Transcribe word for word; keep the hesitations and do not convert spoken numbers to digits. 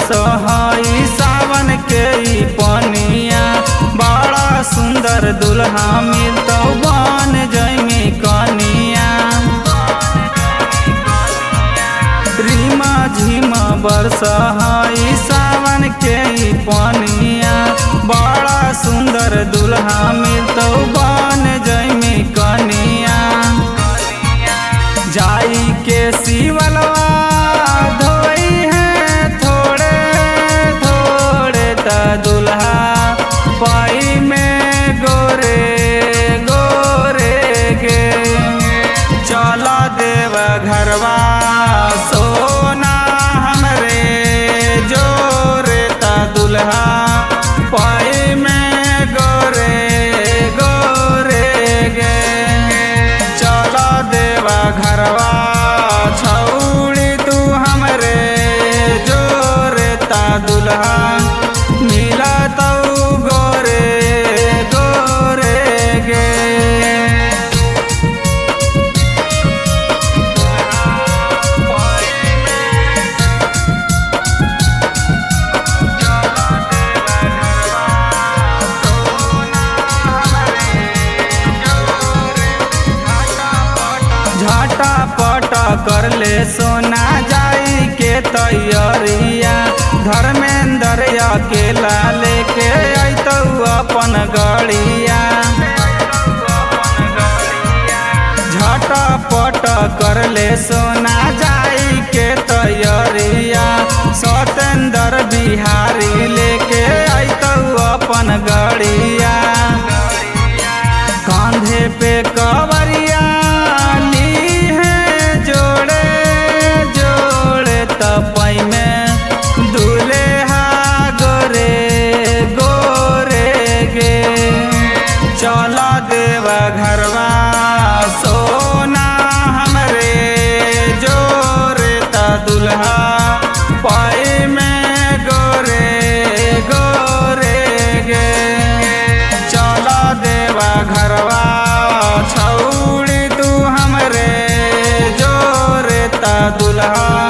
बरस हई सावन के ई पनिया, बड़ा सुंदर दुल्हा मिलतौ बन जइमी कनिया। रीमा झीमा बरस हई सावन के ई पनिया, बड़ा सुंदर दुल्हा मिलतौ बन जइमी कनिया। जाई के शिवलवा धोई है थोड़े थोड़े त दुल्हा पाई में गोरे गोरे गे। चला देव घरवा सोना हमरे जोरे त दुल्हा पाई में गोरे गोरे गे। चला देवा घरवा छौड़ी तू हमरे जोरे ता दुल्हा मिला तौ गोरे गोरे गे। झटा पटा कर ले सोना जाई के तैयारिया, धर्मेंद्र अकेला लेके अइतौ अपन गड़िया। झटा पटा कर ले सोना जाई के तैयारिया, सतेंद्र बिहारी लेके अइतौ अपन गड़िया। कांधे पे कवरिया तपई में दुल्हा गोरे गोरे गे। चला देवा घरवा सोना हमरे जोरे ता दुल्हा पाई में गोरे गोरे गे। चला देवा घरवा छौड़ी तू हमरे जोरे ता दुल्हा